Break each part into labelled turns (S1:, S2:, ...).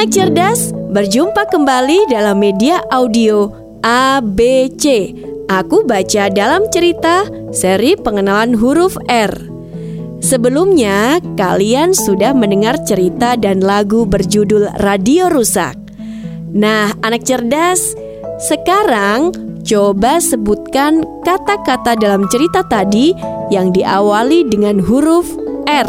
S1: Anak cerdas, berjumpa kembali dalam media audio ABC. Aku baca dalam cerita seri pengenalan huruf R. Sebelumnya, kalian sudah mendengar cerita dan lagu berjudul Radio Rusak. Nah, anak cerdas, sekarang coba sebutkan kata-kata dalam cerita tadi yang diawali dengan huruf R.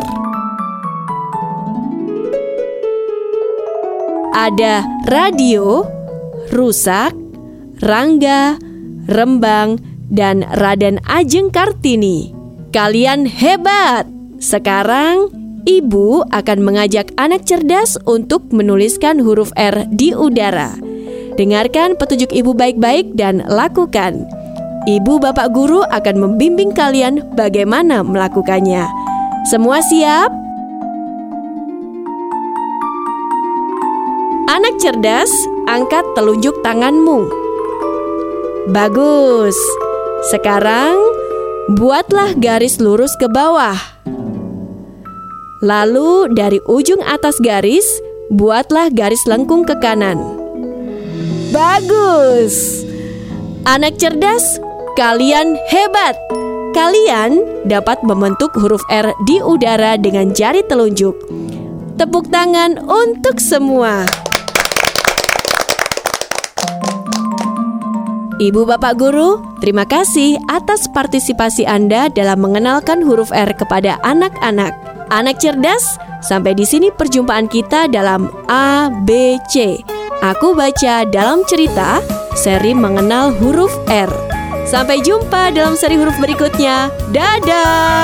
S1: Ada radio, rusak, Rangga, Rembang, dan Raden Ajeng Kartini. Kalian hebat! Sekarang, Ibu akan mengajak anak cerdas untuk menuliskan huruf R di udara. Dengarkan petunjuk Ibu baik-baik dan lakukan. Ibu Bapak Guru akan membimbing kalian bagaimana melakukannya. Semua siap? Anak cerdas, angkat telunjuk tanganmu. Bagus. Sekarang, buatlah garis lurus ke bawah. Lalu dari ujung atas garis, buatlah garis lengkung ke kanan. Bagus. Anak cerdas, kalian hebat. Kalian dapat membentuk huruf R di udara dengan jari telunjuk. Tepuk tangan untuk semua. Ibu Bapak Guru, terima kasih atas partisipasi Anda dalam mengenalkan huruf R kepada anak-anak. Anak cerdas, sampai di sini perjumpaan kita dalam ABC. Aku baca dalam cerita seri mengenal huruf R. Sampai jumpa dalam seri huruf berikutnya. Dadah!